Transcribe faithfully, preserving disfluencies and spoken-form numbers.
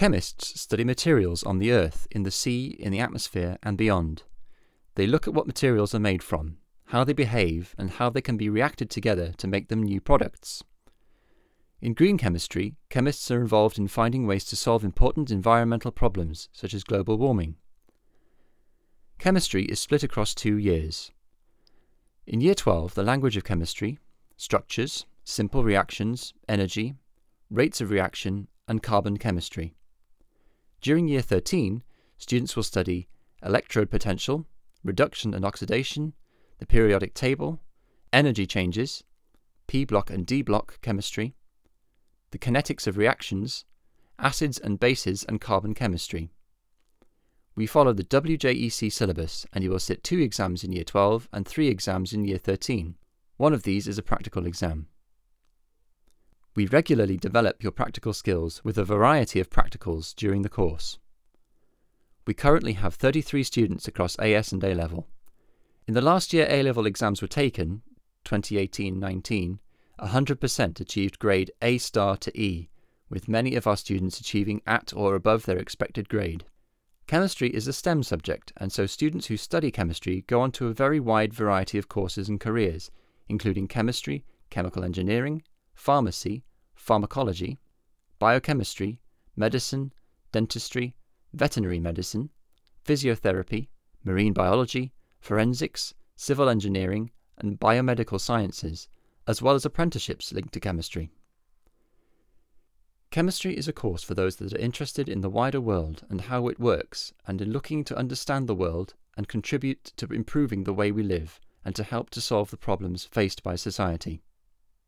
Chemists study materials on the Earth, in the sea, in the atmosphere, and beyond. They look at what materials are made from, how they behave, and how they can be reacted together to make them new products. In green chemistry, chemists are involved in finding ways to solve important environmental problems, such as global warming. Chemistry is split across two years. In Year twelve, the language of chemistry, structures, simple reactions, energy, rates of reaction, and carbon chemistry. During Year thirteen, students will study electrode potential, reduction and oxidation, the periodic table, energy changes, P-block and D-block chemistry, the kinetics of reactions, acids and bases, and carbon chemistry. We follow the W J E C syllabus, and you will sit two exams in Year twelve and three exams in Year thirteen. One of these is a practical exam. We regularly develop your practical skills with a variety of practicals during the course. We currently have thirty-three students across A S and A-Level. In the last year A-Level exams were taken, twenty eighteen nineteen, one hundred percent achieved grade A star to E, with many of our students achieving at or above their expected grade. Chemistry is a STEM subject, and so students who study chemistry go on to a very wide variety of courses and careers, including chemistry, chemical engineering, pharmacy, pharmacology, biochemistry, medicine, dentistry, veterinary medicine, physiotherapy, marine biology, forensics, civil engineering, and biomedical sciences, as well as apprenticeships linked to chemistry. Chemistry is a course for those that are interested in the wider world and how it works, and in looking to understand the world and contribute to improving the way we live, and to help to solve the problems faced by society.